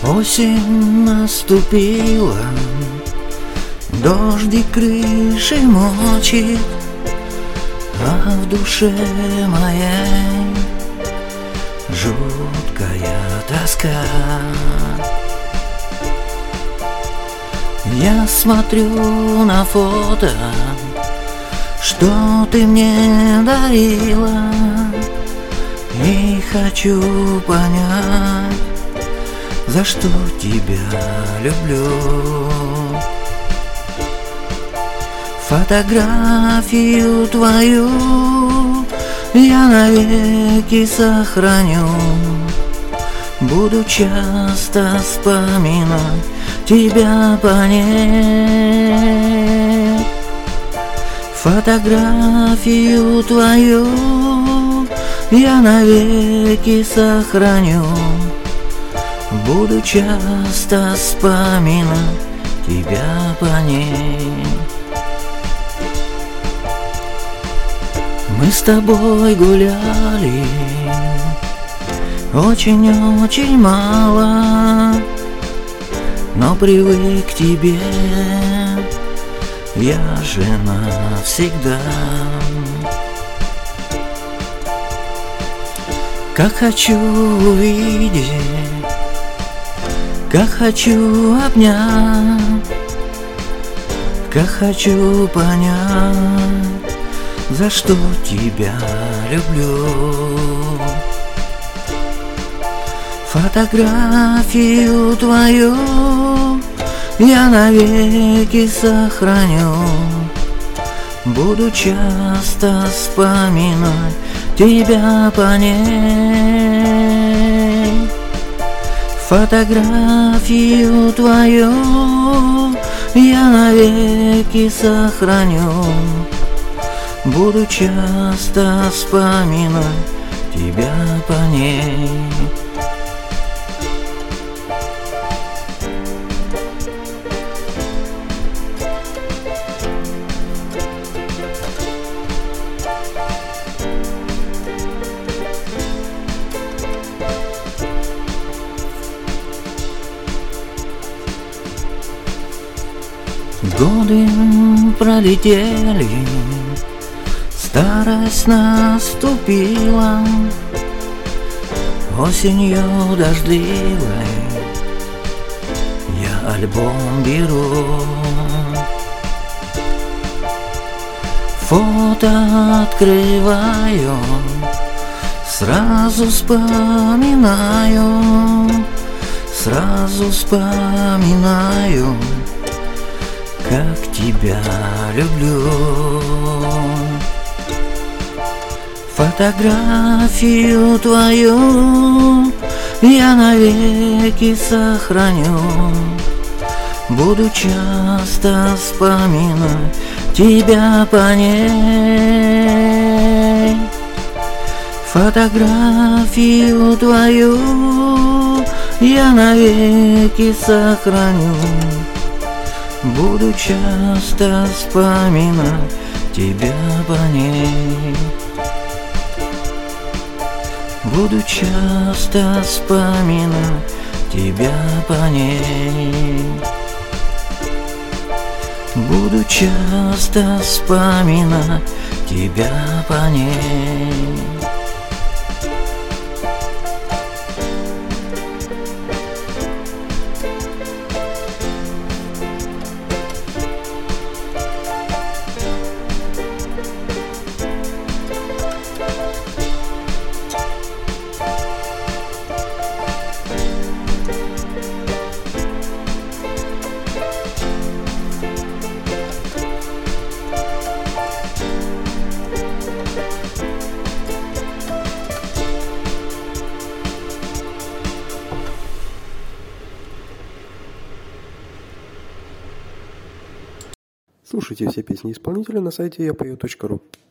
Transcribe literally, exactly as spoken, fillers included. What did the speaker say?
Осень наступила, дождик крыши мочит, а в душе моей жуткая тоска. Я смотрю на фото, что ты мне дарила, и хочу понять, за что тебя люблю. Фотографию твою я навеки сохраню, буду часто вспоминать тебя по ней. Фотографию твою я навеки сохраню, буду часто вспоминать тебя по ней. Мы с тобой гуляли очень-очень мало, но привык к тебе я же навсегда. Как хочу увидеть, как хочу обнять, как хочу понять, за что тебя люблю. Фотографию твою я навеки сохраню, буду часто вспоминать тебя по ней. Фотографию твою я навеки сохраню, буду часто вспоминать тебя по ней. Годы пролетели, старость наступила, осенью дождливой я альбом беру. Фото открываю, сразу вспоминаю, сразу вспоминаю, как тебя люблю. Фотографию твою я навеки сохраню, буду часто вспоминать тебя по ней. Фотографию твою я навеки сохраню, буду часто вспоминать тебя по ней. Буду часто вспоминать тебя по ней. Буду часто вспоминать тебя по ней. Слушайте все песни исполнителя на сайте я пою точка ру.